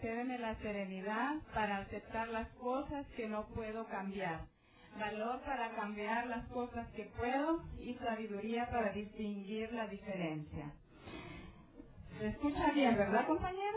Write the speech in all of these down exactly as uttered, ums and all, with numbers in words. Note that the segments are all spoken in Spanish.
concédeme la serenidad para aceptar las cosas que no puedo cambiar, valor para cambiar las cosas que puedo y sabiduría para distinguir la diferencia. ¿Se escucha bien, verdad, compañeros?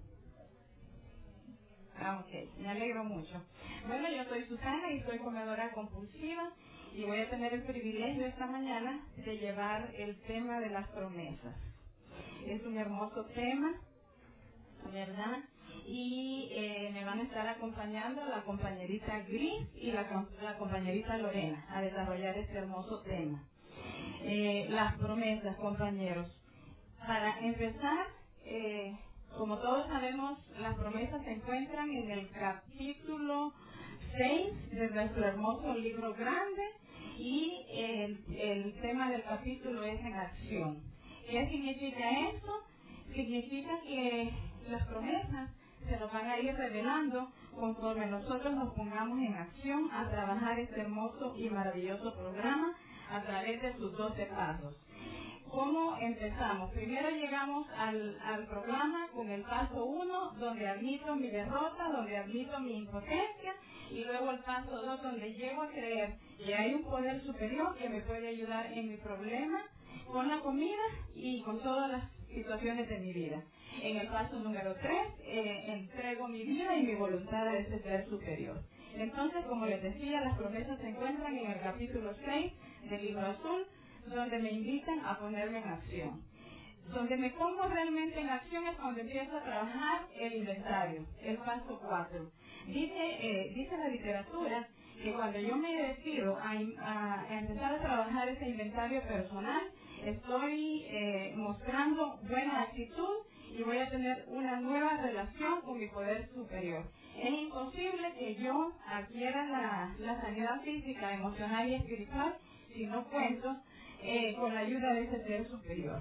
Ah, ok, me alegro mucho. Bueno, yo soy Susana y soy comedora compulsiva y voy a tener el privilegio esta mañana de llevar el tema de las promesas. Es un hermoso tema, ¿verdad? Y eh, me van a estar acompañando la compañerita Gris y la, la compañerita Lorena a desarrollar este hermoso tema. Eh, las promesas, compañeros. Para empezar, eh, como todos sabemos, las promesas se encuentran en el capítulo seis de nuestro hermoso libro grande y el, el tema del capítulo es en acción. ¿Qué significa esto? Significa que las promesas se nos van a ir revelando conforme nosotros nos pongamos en acción a trabajar este hermoso y maravilloso programa a través de sus doce pasos. ¿Cómo empezamos? Primero llegamos al, al programa con el paso uno, donde admito mi derrota, donde admito mi impotencia, y luego el paso dos, donde llego a creer que hay un poder superior que me puede ayudar en mi problema, con la comida y con todas las situaciones de mi vida. En el paso número tres, eh, entrego mi vida y mi voluntad a ese ser superior. Entonces, como les decía, las promesas se encuentran en el capítulo seis del libro azul, donde me invitan a ponerme en acción. Donde me pongo realmente en acción es cuando empiezo a trabajar el inventario, el paso cuatro. Dice, eh, dice la literatura que cuando yo me decido a, a, a empezar a trabajar ese inventario personal, estoy eh, mostrando buena actitud y voy a tener una nueva relación con mi poder superior. Es imposible que yo adquiera la, la sanidad física, emocional y espiritual si no cuento eh, con la ayuda de ese ser superior.